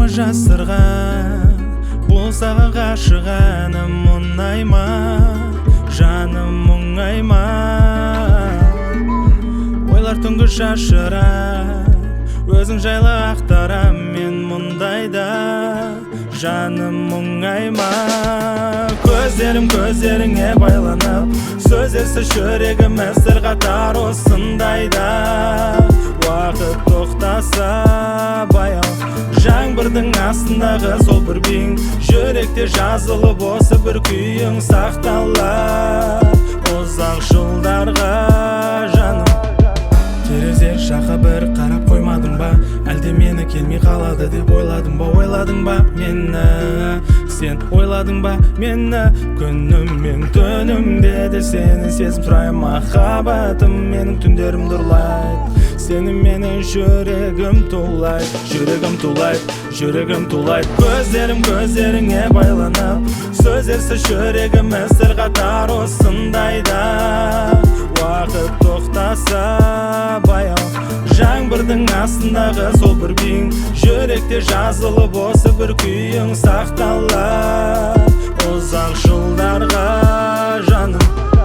жасырған, бұл саған ғашығаным мұңай ма, жаным мұңай ма? Ойлар түнгі шашырап, өзің жайлы ақтарам мен мұндайда, жаным мұңай ма? Көздеріңе байланып, сөзсіз жүрегіміз сыр қатар осындайда. Уақыт тоқтаса баяу, жаңбырдың астындағы сол бір биің, жүректе жазылып осы бір күйің сақталар ұзақ жылдарға, жаным. Терезе жаққа бір қарап қоймадың ба, әлде мені келмей қалады деп ойладың ба мені? Сен ойладың ба мені? Күнім мен түнімде де сені сезім сұраймын, махаббатым менің түндерімді ұрлайды, сені менің жүрегім тулайды, жүрегім тулайды. Көздеріңе байланып, сөзсіз жүрегіміз сыр қатар осындайда. Уақыт тоқтаса баяу, жаңбырдың астындағы сол бір биің, жүректе жазылып осы бір күйің сақталар ұзақ жылдарға, жаным.